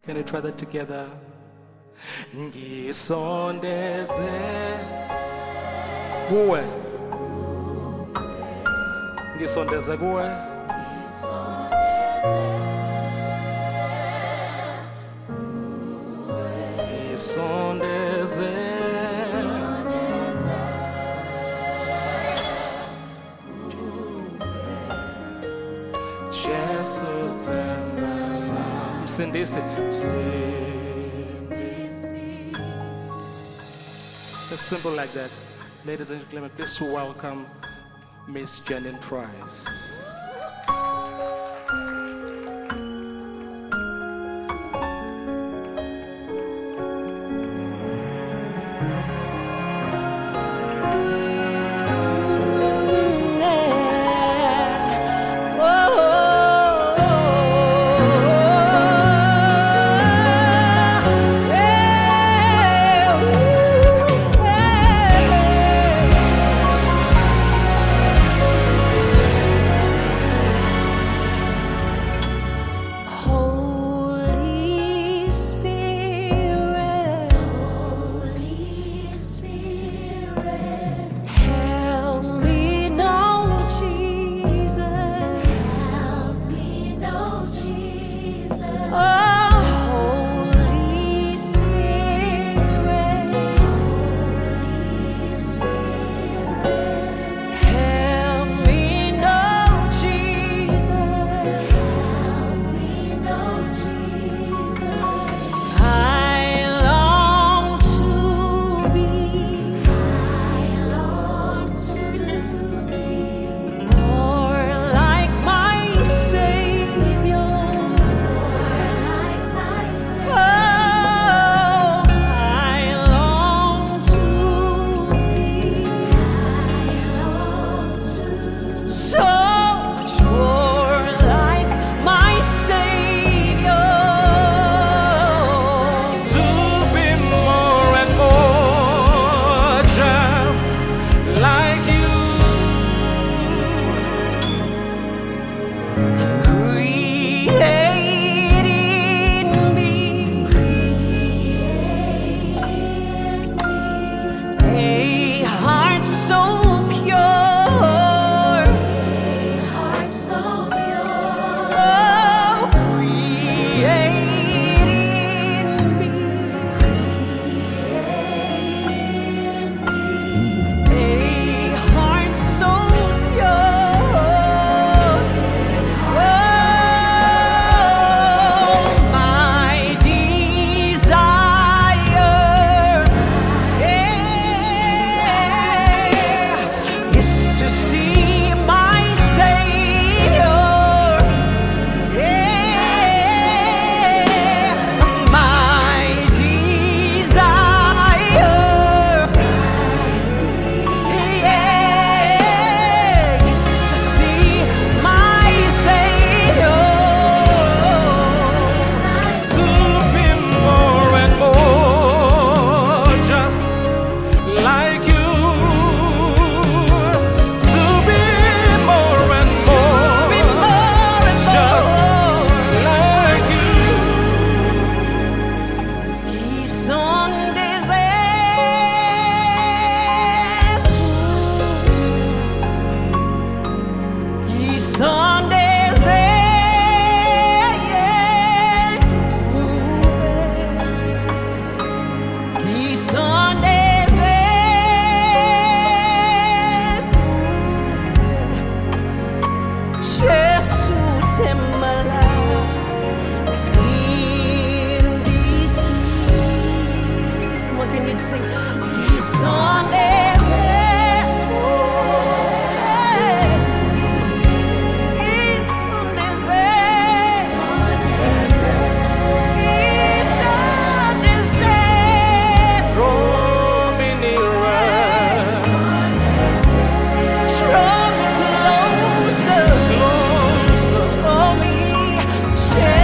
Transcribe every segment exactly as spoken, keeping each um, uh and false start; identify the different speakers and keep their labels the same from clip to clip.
Speaker 1: Can we try that together? Ngisondeze kuwe, ngisondeze kuwe, ngisondeze Jesu tembela msindisi Just simple like that. Ladies and gentlemen, please welcome Miss Janine Price.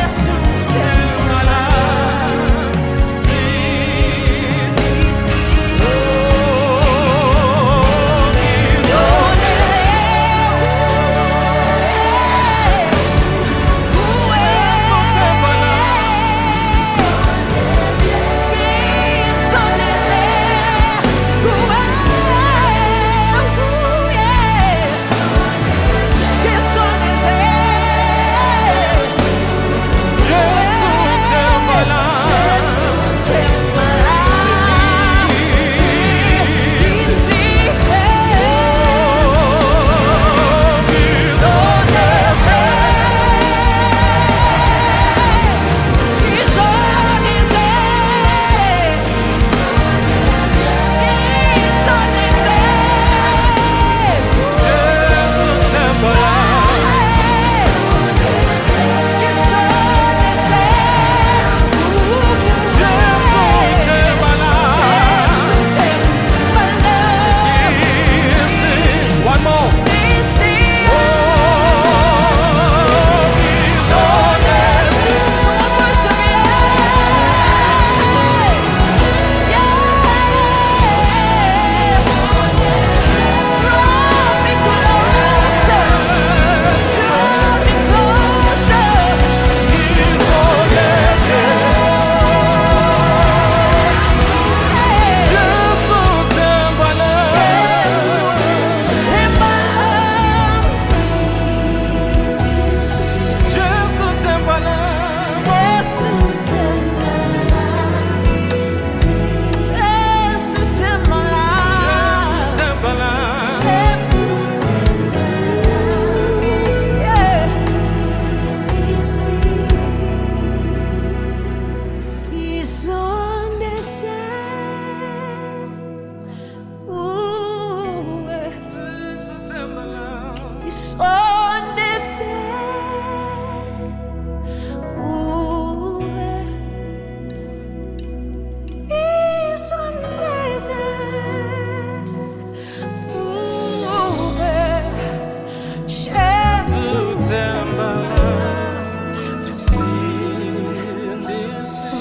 Speaker 2: See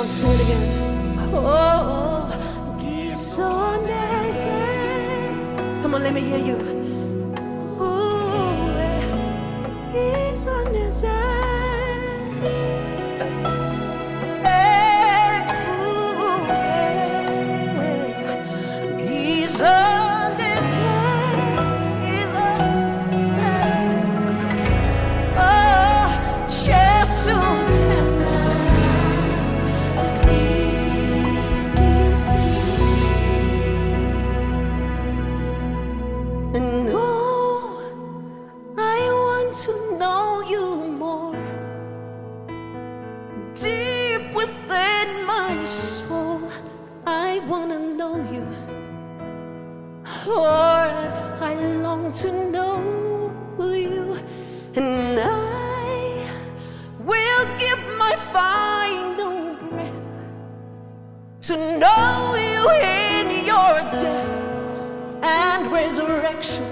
Speaker 2: Sing it again. Oh, Gisonese. Come on, let me hear you. Ooh, Gisonese. To know you more deep within my soul, I wanna know you. Lord, I long to know you, and I will give my final breath to know you in your death and resurrection.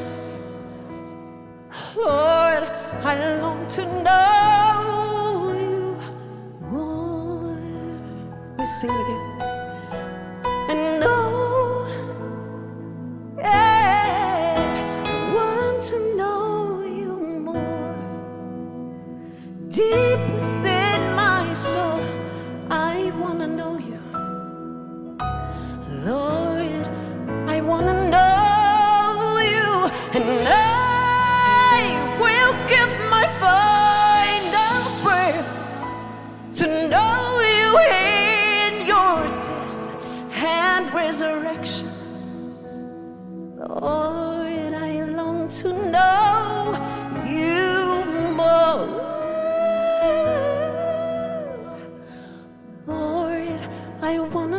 Speaker 2: Lord, I long to know you more. We sing it again. And know, yeah, I want to know you more. Deep within my soul, I want to know you. Lord, I want to know you, and know give my final breath to know you in your death and resurrection. Lord, I long to know you more. Lord, I want to